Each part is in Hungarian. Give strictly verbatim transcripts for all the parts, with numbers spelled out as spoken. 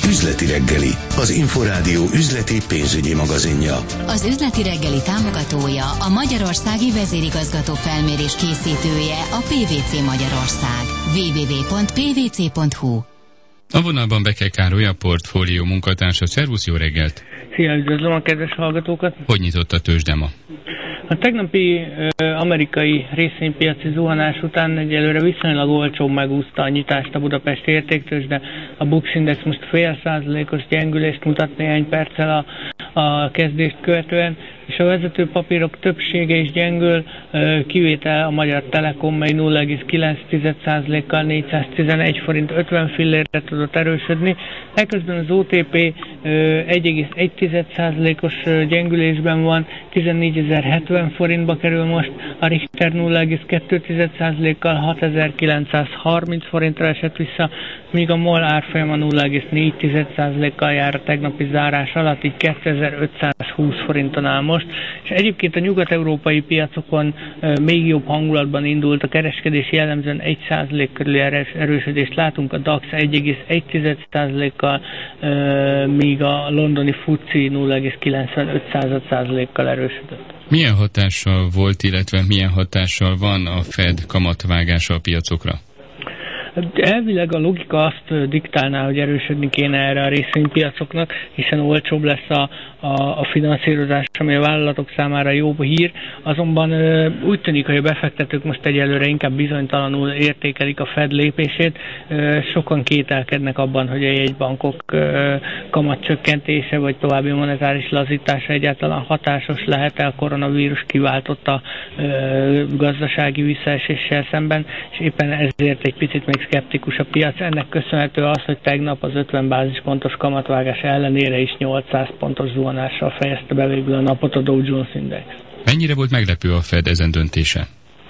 Üzleti reggeli, az Inforádió üzleti pénzügyi magazinja. Az Üzleti reggeli támogatója, a Magyarországi Vezérigazgató Felmérés készítője, a pé vé cé Magyarország. double-u double-u double-u pont pé vé cé pont hu. A vonalban Beke Károly, a portfólió munkatársa. Szervusz, jó reggelt! Szia, üdvözlöm a kedves hallgatókat! Hogy nyitott a tőzsde ma? A tegnapi ö, amerikai részvénypiaci zuhanás után egyelőre viszonylag olcsó megúszta a nyitást a budapesti értéktőzsde. A Bux Index most fél százalékos gyengülést mutat néhány perccel a, a kezdést követően, és a vezető papírok többsége is gyengül, ö, kivétel a Magyar Telekom, mely nulla egész kilenc százalékkal négyszáztizenegy forint ötven fillérre tudott erősödni. Eközben az o té pé ö, egy egész egy százalékos gyengülésben van, tizennégyezer-hetven forintba kerül most, a Richter nulla egész kettő százalékkal hatezer-kilencszázharminc forintra esett vissza, míg a MOL árfolyama nulla egész négy százalékkal jár a tegnapi zárás alatt, így kétezer-ötszázhúsz forinton áll most, és egyébként a nyugat-európai piacokon e, még jobb hangulatban indult a kereskedés, jellemzően egy százalék körüli erősödést látunk, a DAX egy egész egy százalékkal, e, míg a londoni FTSE nulla egész kilencvenöt százalékkal erősödött. Milyen hatással volt, illetve milyen hatással van a Fed kamatvágása a piacokra? Elvileg a logika azt diktálná, hogy erősödni kéne erre a részvénypiacoknak, hiszen olcsóbb lesz a, a, a finanszírozás, ami a vállalatok számára jó hír. Azonban úgy tűnik, hogy a befektetők most egyelőre inkább bizonytalanul értékelik a Fed lépését. Sokan kételkednek abban, hogy a jegybankok kamatcsökkentése vagy további monetáris lazítása egyáltalán hatásos lehet-e a koronavírus kiváltotta gazdasági visszaeséssel szemben, és éppen ezért egy picit még szkeptikus a piac. Ennek köszönhető az, hogy tegnap az ötven bázispontos kamatvágás ellenére is nyolcszáz pontos zuhanással fejezte be végül a napot a Dow Jones Index. Mennyire volt meglepő a Fed ezen döntése?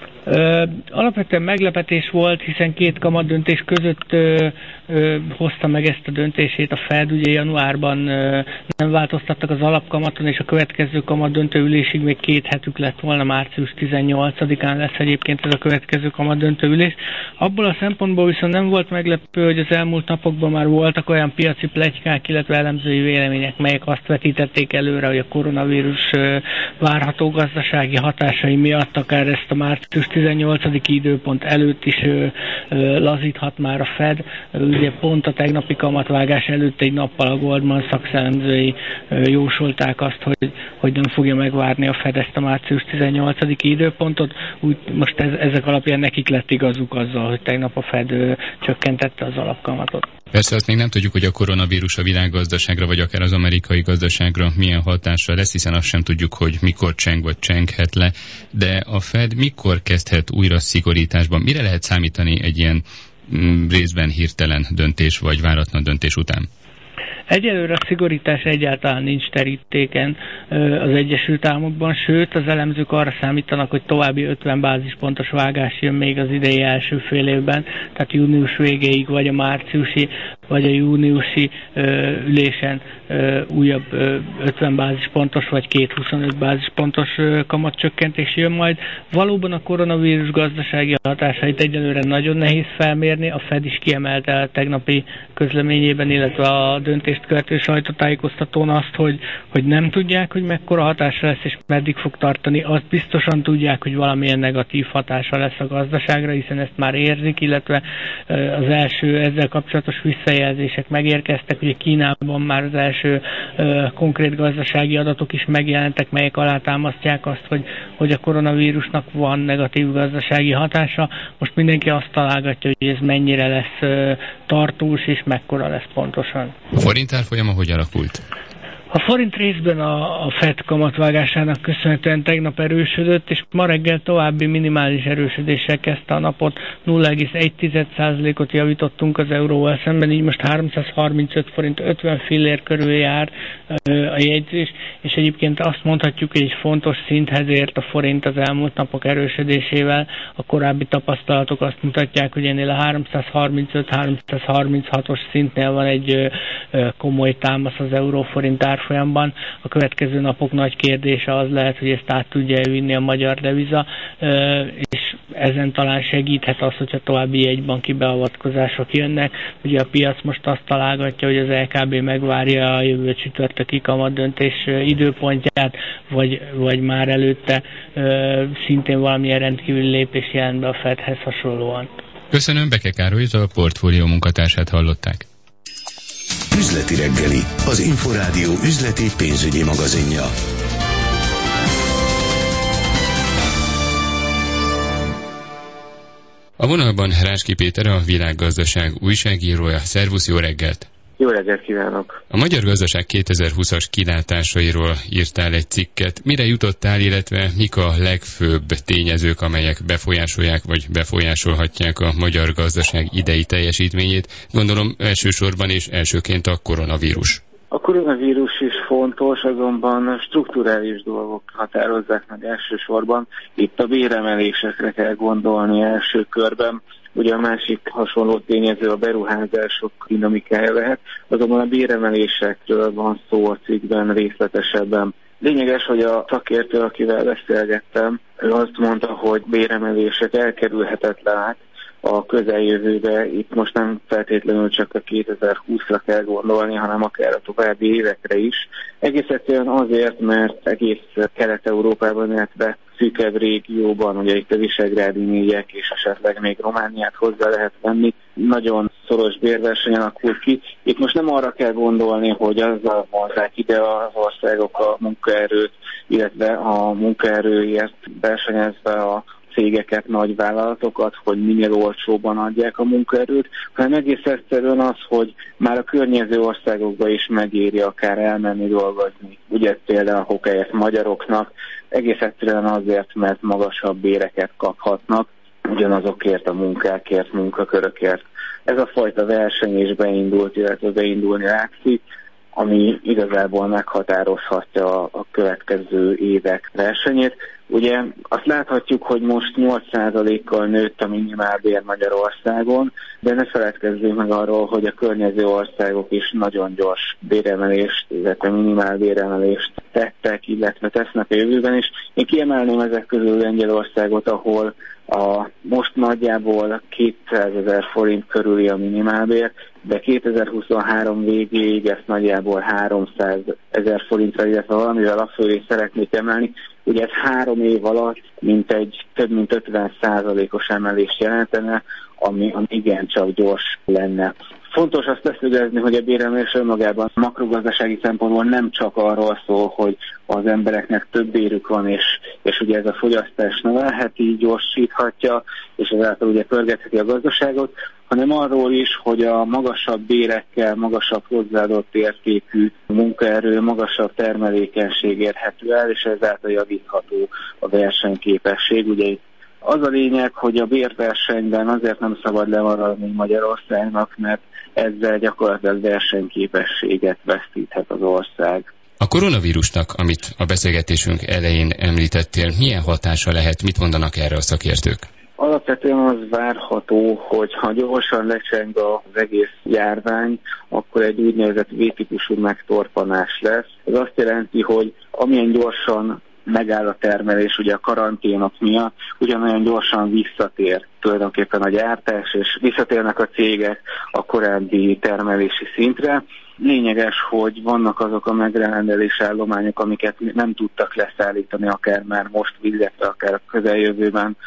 Ö, alapvetően meglepetés volt, hiszen két kamatdöntés között ö, ö, hozta meg ezt a döntését a Fed. Ugye januárban ö, nem változtattak az alapkamaton, és a következő kamatdöntő ülésig még két hetük lett volna, március tizennyolcadikán lesz egyébként ez a következő kamatdöntő ülés. Abból a szempontból viszont nem volt meglepő, hogy az elmúlt napokban már voltak olyan piaci pletykák, illetve elemzői vélemények, melyek azt vetítették előre, hogy a koronavírus ö, várható gazdasági hatásai miatt akár ezt a március tizennyolcadiki időpont előtt is ö, ö, lazíthat már a Fed. Ugye pont a tegnapi kamatvágás előtt egy nappal a Goldman Sachs elemzői ö, jósolták azt, hogy, hogy nem fogja megvárni a Fed ezt a március tizennyolcadiki időpontot. Úgy most ez, ezek alapján nekik lett igazuk azzal, hogy tegnap a Fed ö, csökkentette az alapkamatot. Persze azt még nem tudjuk, hogy a koronavírus a világgazdaságra, vagy akár az amerikai gazdaságra milyen hatással lesz, hiszen azt sem tudjuk, hogy mikor cseng vagy csenghet le, de a Fed mikor kezdhet újra szigorításban? Mire lehet számítani egy ilyen mm, részben hirtelen döntés, vagy váratlan döntés után? Egyelőre a szigorítás egyáltalán nincs terítéken az Egyesült Államokban, sőt az elemzők arra számítanak, hogy további ötven bázispontos vágás jön még az idei első fél évben, tehát június végéig, vagy a márciusi, vagy a júniusi ö, ülésen ö, újabb ö, ötven bázispontos, vagy két huszonöt bázispontos ö, kamatcsökkentés jön majd. Valóban a koronavírus gazdasági hatásait egyelőre nagyon nehéz felmérni, a Fed is kiemelte a tegnapi közleményében, illetve a döntés követő sajtótájékoztatón azt, hogy, hogy nem tudják, hogy mekkora hatása lesz és meddig fog tartani. Azt biztosan tudják, hogy valamilyen negatív hatása lesz a gazdaságra, hiszen ezt már érzik, illetve az első ezzel kapcsolatos visszajelzések megérkeztek. Ugye Kínában már az első uh, konkrét gazdasági adatok is megjelentek, melyek alátámasztják azt, hogy, hogy a koronavírusnak van negatív gazdasági hatása. Most mindenki azt találgatja, hogy ez mennyire lesz uh, tartós és mekkora lesz pontosan. A forint árfolyama hogy alakult? A forint részben a, a Fed kamatvágásának köszönhetően tegnap erősödött, és ma reggel további minimális erősödéssel kezdte a napot. nulla egész egy százalékot javítottunk az euróval szemben, így most háromszázharmincöt forint ötven fillér körül jár a jegyzés, és egyébként azt mondhatjuk, hogy egy fontos szinthez ért a forint az elmúlt napok erősödésével. A korábbi tapasztalatok azt mutatják, hogy ennél a háromszázharmincöt háromszázharminchatos szintnél van egy komoly támasz az euró-forint árfolyamban. A következő napok nagy kérdése az lehet, hogy ezt át tudja vinni a magyar deviza, és ezen talán segíthet az, hogyha további jegybanki beavatkozások jönnek. Ugye a piac most azt találgatja, hogy az é ká bé megvárja a jövő csütörtöki kamatdöntés időpontját, vagy, vagy már előtte ö, szintén valamilyen rendkívüli lépés jelent be a Fedhez hasonlóan. Köszönöm, Beke Károlyt, a Portfólió munkatársát hallották. Üzleti reggeli, az Inforádió üzleti pénzügyi magazinja. A vonalban Ráski Péter, a Világgazdaság újságírója. Szervusz, jó reggelt! Jó reggelt kívánok! A magyar gazdaság kétezer-húszas kilátásairól írtál egy cikket. Mire jutottál, illetve mik a legfőbb tényezők, amelyek befolyásolják vagy befolyásolhatják a magyar gazdaság idei teljesítményét? Gondolom elsősorban és elsőként a koronavírus. A koronavírus is fontos, azonban strukturális dolgok határozzák meg elsősorban. Itt a béremelésekre kell gondolni első körben. Ugye a másik hasonló tényező a beruházások dinamikája lehet, azonban a béremelésekről van szó a cikkben részletesebben. Lényeges, hogy a szakértő, akivel beszélgettem, ő azt mondta, hogy béremelések elkerülhetetlenek a közeljövőbe. Itt most nem feltétlenül csak a kétezer-húszra kell gondolni, hanem akár a további évekre is. Egész egyszerűen azért, mert egész Kelet-Európában, illetve szűkebb régióban, ugye itt a visegrádi négyek és esetleg még Romániát hozzá lehet venni, nagyon szoros bérverseny alakul ki. Itt most nem arra kell gondolni, hogy azzal vonzák ide az országok a munkaerőt, illetve a munkaerőért versenyezve a cégeket, nagy vállalatokat, hogy minél olcsóban adják a munkaerőt, hanem egész egyszerűen az, hogy már a környező országokba is megéri akár elmenni dolgozni. Ugye például hokkelyek magyaroknak, egész egyszerűen azért, mert magasabb béreket kaphatnak, ugyanazokért a munkákért, munkakörökért. Ez a fajta verseny is beindult, illetve beindulni látszik, ami igazából meghatározhatja a következő évek versenyét. Ugye azt láthatjuk, hogy most nyolc százalékkal nőtt a minimálbér Magyarországon, de ne feledkezzünk meg arról, hogy a környező országok is nagyon gyors béremelést, illetve minimálbéremelést tettek, illetve tesznek a jövőben is. Én kiemelném ezek közül Lengyelországot, ahol a most nagyjából kétszázezer forint körüli a minimálbér, de kétezer-huszonhárom végéig ezt nagyjából háromszázezer forintra, illetve valamivel a fölé szeretnék emelni. Ugye ez három év alatt mintegy több mint ötven százalékos emelést jelentene, ami, ami igencsak gyors lenne. Fontos azt leszögezni, hogy a béremelés önmagában makrogazdasági szempontból nem csak arról szól, hogy az embereknek több bérük van, és, és ugye ez a fogyasztás növelheti, gyorsíthatja, és ezáltal ugye pörgetheti a gazdaságot, hanem arról is, hogy a magasabb bérekkel, magasabb hozzáadott értékű munkaerő, magasabb termelékenység érhető el, és ezáltal javítható a versenyképesség. Ugye az a lényeg, hogy a bérversenyben azért nem szabad lemaradni Magyarországnak, mert ezzel gyakorlatilag versenyképességet vesztíthet az ország. A koronavírusnak, amit a beszélgetésünk elején említettél, milyen hatása lehet, mit mondanak erre a szakértők? Alapvetően az várható, hogy ha gyorsan lecseng az egész járvány, akkor egy úgynevezett V-típusú megtorpanás lesz. Ez azt jelenti, hogy amilyen gyorsan megáll a termelés ugye a karanténok miatt, ugyanolyan gyorsan visszatér tulajdonképpen a gyártás, és visszatérnek a cégek a korábbi termelési szintre. Lényeges, hogy vannak azok a megrendelés állományok, amiket nem tudtak leszállítani akár már most, illetve akár a közeljövőben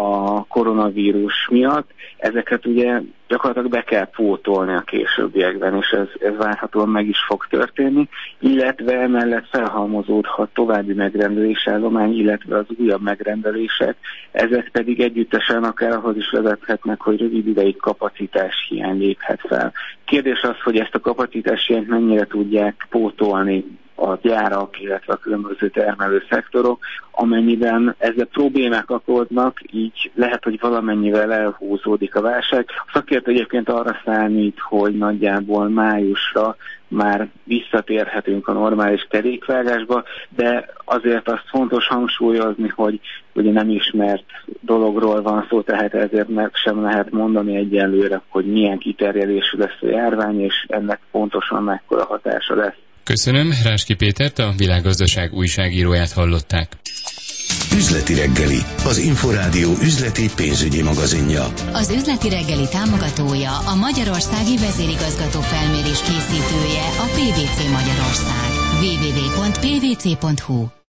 a koronavírus miatt. Ezeket ugye gyakorlatilag be kell pótolni a későbbiekben, és ez, ez várhatóan meg is fog történni, illetve emellett felhalmozódhat további megrendelés állomány, illetve az újabb megrendelések. Ezek pedig együttesen akár ahhoz is vezethetnek, hogy rövid ideig kapacitás hiány léphet fel. Kérdés az, hogy ezt a kapacitás hiányt mennyire tudják pótolni a gyárak, illetve a különböző termelő szektorok, amennyiben ezzel problémák okoznak, így lehet, hogy valamennyivel elhúzódik a válság. A szakértő egyébként arra számít, hogy nagyjából májusra már visszatérhetünk a normális kerékvágásba, de azért azt fontos hangsúlyozni, hogy ugye nem ismert dologról van szó, tehát ezért meg sem lehet mondani egyenlőre, hogy milyen kiterjedésű lesz a járvány, és ennek pontosan mekkora hatása lesz. Köszönöm, Ráski Pétert, a Világgazdaság újságíróját hallották. Üzleti reggeli, az Inforádió üzleti pénzügyi magazinja. Az Üzleti reggeli támogatója, a Magyarországi Vezérigazgató Felmérés készítője, a pé vé cé Magyarország. double-u double-u double-u pont pé vé cé pont hú